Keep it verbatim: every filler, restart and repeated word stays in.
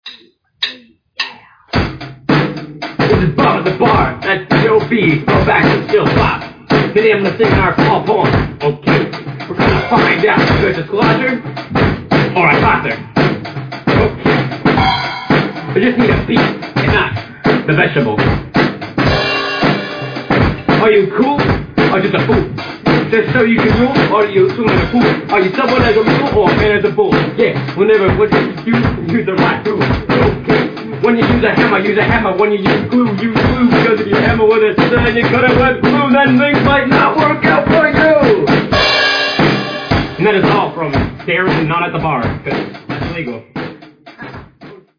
This is Bob at the bar, that's Joe B, go back and still pop. Today I'm gonna sing our fall poem, okay? We're gonna find out if it's a slaughter or a tosser. Okay. We just need a beat and not the vegetable. Are you cool or just a fool? Just so you can rule, or are you assuming a fool? Are you someone as a mule or a man as a bull? Yeah, whenever what you use, use the right tool. Okay. When you use a hammer, use a hammer. When you use glue, use glue. Because if you hammer with a scissor and you cut it with glue, then things might not work out for you. And that is all from Stairs and Not at the Bar, because that's illegal.